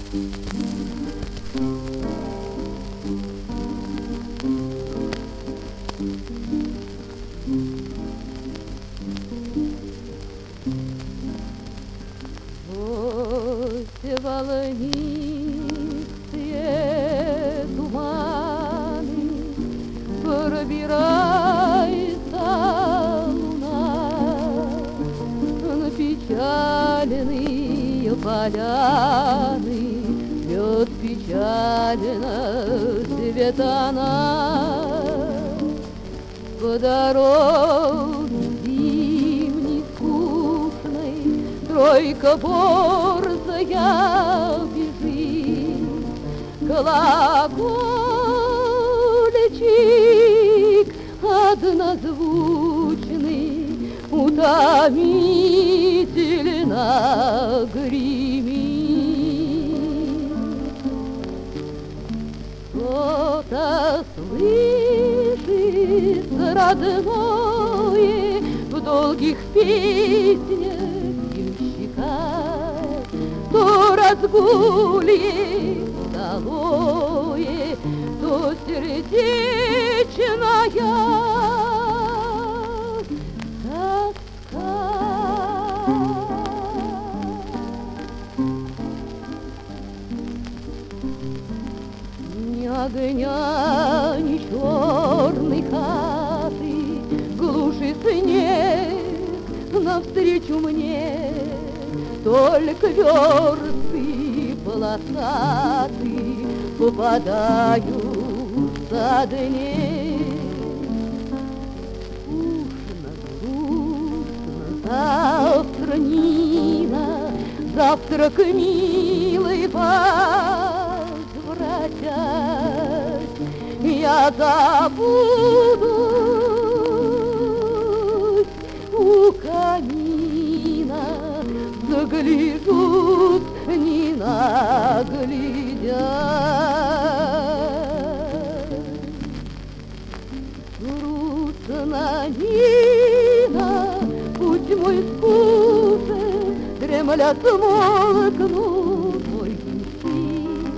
Сквозь волнистые туманы пробирается луна, на печальные поляны льет печально свет она. По дороге зимней скучной тройка борзая бежит, колокольчик однозвучный утомительно гремит. Что-то слышится родное в долгих песнях ямщика, то разгулье удалое, то сердечная тоска. Ни огня, ни черной хаты, глушит снег навстречу мне, только версты полосатые попадаются дней. Скучно, грустно, завтра Нина, завтрак милый возвратясь, я забудусь у камина, загляжут, не наглядят. Грустно, Нина, путь мой скучен, дремля смолкнут мой ямщик,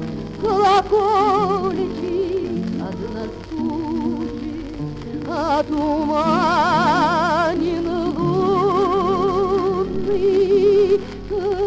колокольчик однозвучен, отуманен лунный